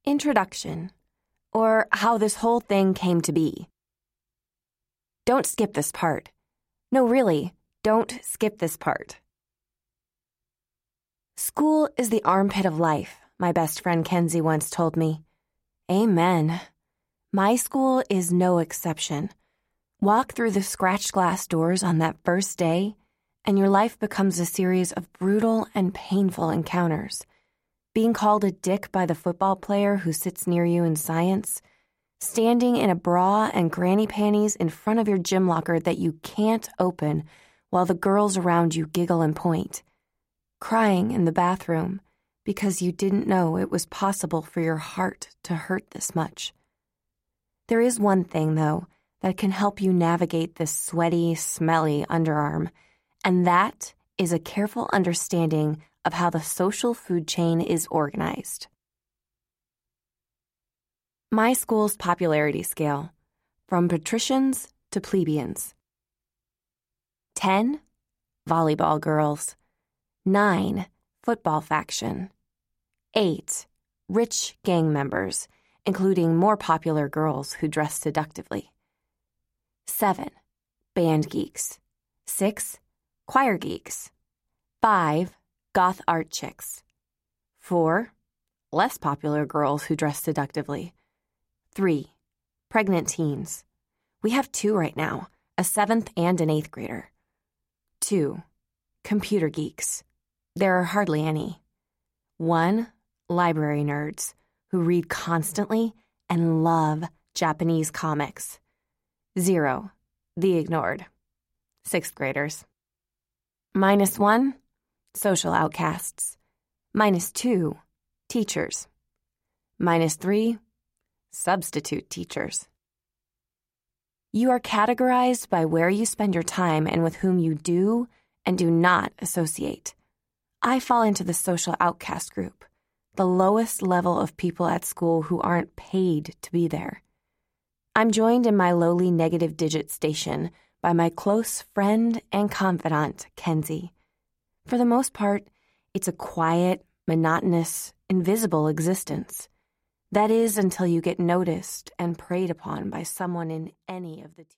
Introduction, or how this whole thing came to be. Don't skip this part. No, really, don't skip this part. School is the armpit of life, my best friend Kenzie once told me. Amen. My school is no exception. Walk through the scratched glass doors on that first day, and your life becomes a series of brutal and painful encounters. Being called a dick by the football player who sits near you in science, standing in a bra and granny panties in front of your gym locker that you can't open while the girls around you giggle and point, crying in the bathroom because you didn't know it was possible for your heart to hurt this much. There is one thing, though, that can help you navigate this sweaty, smelly underarm, and that is a careful understanding of how the social food chain is organized. My school's popularity scale, from patricians to plebeians. 10, volleyball girls. 9, football faction. 8, rich gang members, including more popular girls who dress seductively. 7, band geeks. 6, choir geeks. 5, goth art chicks. 4, less popular girls who dress seductively. 3, pregnant teens. We have 2 right now, a 7th and an 8th grader. 2, computer geeks. There are hardly any. 1, library nerds who read constantly and love Japanese comics. 0, the ignored. 6th graders. -1, social outcasts. -2, teachers. -3, substitute teachers. You are categorized by where you spend your time and with whom you do and do not associate. I fall into the social outcast group, the lowest level of people at school who aren't paid to be there. I'm joined in my lowly negative digit station by my close friend and confidant, Kenzie. For the most part, it's a quiet, monotonous, invisible existence. That is until you get noticed and preyed upon by someone in any of the